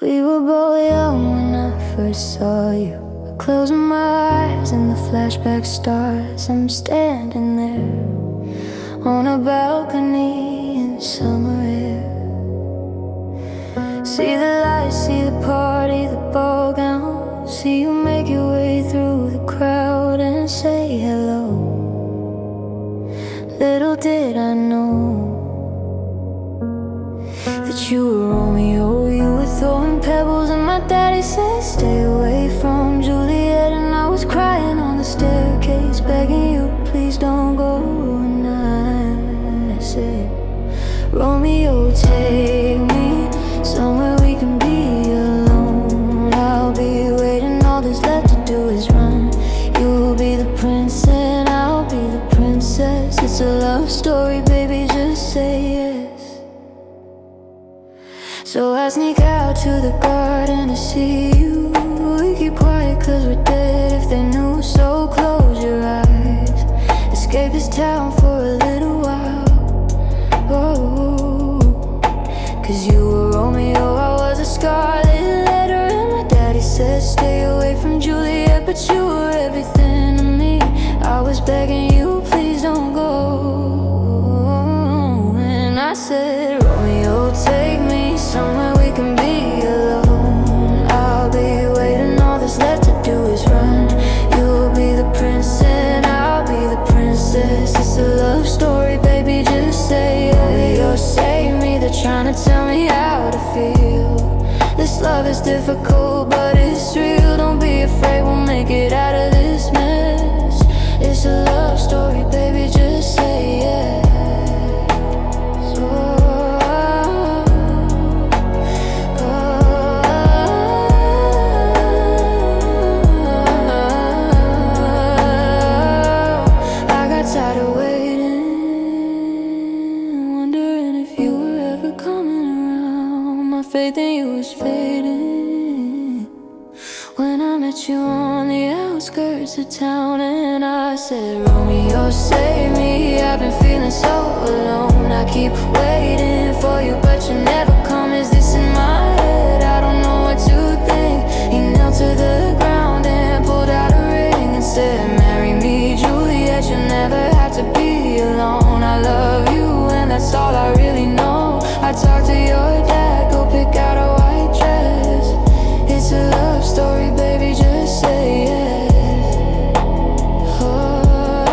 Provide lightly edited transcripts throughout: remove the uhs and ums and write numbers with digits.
We were both young when I first saw you. I close my eyes and the flashback starts. I'm standing there on a balcony in summer air. See the lights, see the party, the ball gown. See you make your way through the crowd and say hello. Little did I know that you were Romeo. You were throwing pebbles and my daddy said stay away from Juliet. And I was crying on the staircase begging you please don't go. And I said, Romeo, take me somewhere we can be alone. I'll be waiting, all there's left to do is run. You'll be the prince and I'll be the princess. It's a love story, baby, just say yes. So I sneak out to the garden to see you. We keep quiet cause we're dead if they knew. So close your eyes, escape this town for a little while. Oh, cause you were Romeo, I was a scarlet letter. And my daddy said stay away from Juliet. But you were everything to me. I was begging you please don't go. And I said, Romeo, take me somewhere we can be alone. I'll be waiting, all there's left to do is run. You'll be the prince and I'll be the princess. It's a love story, baby, just say yes. Romeo, save me, they're trying to tell me how to feel. This love is difficult, but it's real. Don't be afraid, we'll make it out of this mess. It's a love story, baby, just say yes. Faith in you was fading when I met you on the outskirts of town. And I said, Romeo, save me, I've been feeling so alone. I keep waiting for you, but you never come. Is this in my head? I don't know what to think. He knelt to the ground and pulled out a ring and said, marry me, Juliet, you'll never have to be alone. I love you and that's all I really know. I talked to your dad, go pick out a white dress. It's a love story, baby, just say yes. Oh,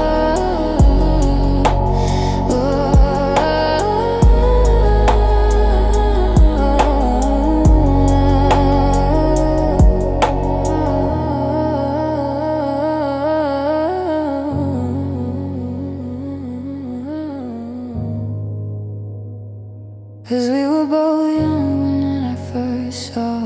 oh, cause we were both young when I first saw